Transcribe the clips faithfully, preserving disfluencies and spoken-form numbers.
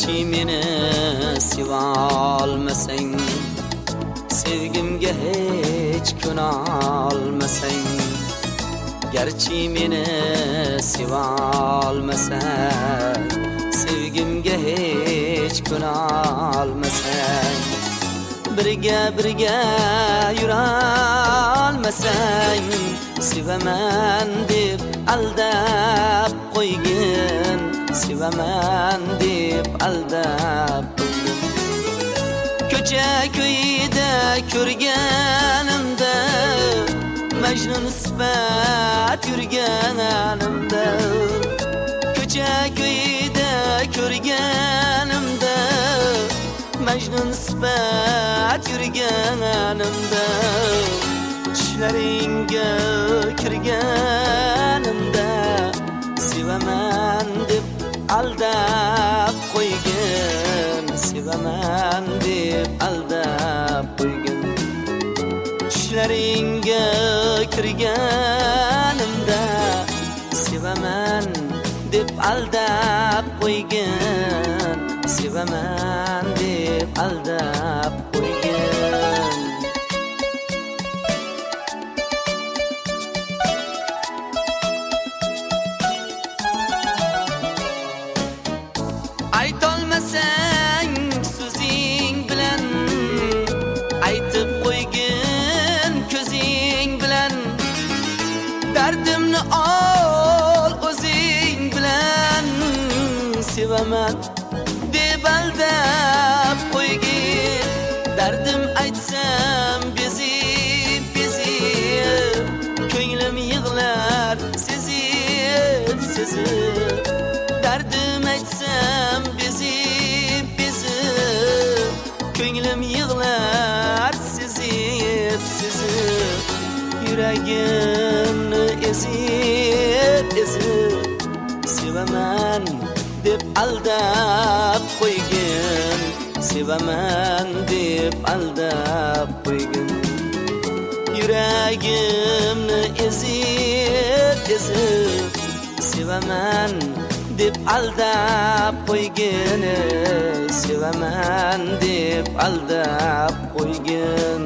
Gerçi meni sevalmasang, sevgimga hech ko'nolmasang. Gerçi meni sevalmasang, sevgimga hech ko'nolmasang. Birga birga yurolmasang, sevaman deb aldab qo'ygin, sevaman deb aldab qo'ygin. Ko'cha ko'yida ko'rganimda, Majnun sifat yurganimda. Ko'cha ko'yida ko'rganimda, Majnun sifat yurganimda. Tushlaringga kirganimda, sevaman deb aldab qo'ygin, sevaman deb aldab qo'ygin. Tushlaringga kirganimda, sevaman deb aldab qo'ygin, sevaman deb aldab qo'ygin. Aytolmasang so'zing bilan, aytib qo'ygin ko'zing bilan. Dardimni ol o'zing bilan, sevaman deb aldab qo'ygin. Dardim aytsam bezib bezib, ko'nglim yig'lar sezib sezib. Dardim aytsam bezib bezib, ko'nglim yig'lar sezib sezib. Yuragimni ezib ezib, sevaman deb aldab qo'ygin, sevaman deb aldab qo'ygin. Yuragimni ezib ezib, sevaman deb aldab qo'ygin, sevaman deb aldab qo'ygin.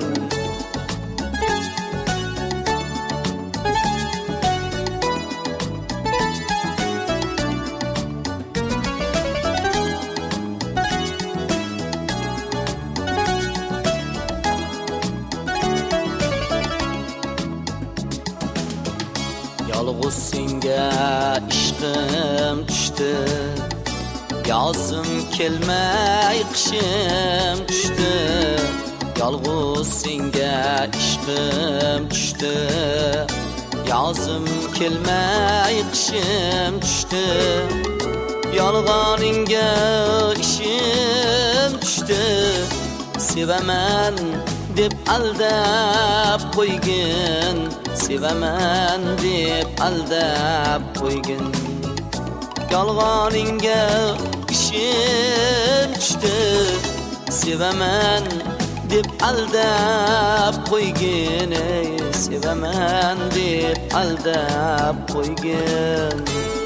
Yolg'iz senga ishqim tushdi, yozim kelmay qishim tushdi. Yolg'iz senga ishqim tushdi, yozim kelmay qishim tushdi. Yolg'oningga ishim tushdi, sevaman deb aldab qo'ygin, sevaman deb aldab qo'ygin. Yolg'oningga ishim tushdi, sevaman deb aldab qo'ygin, sevaman deb aldab qo'ygin.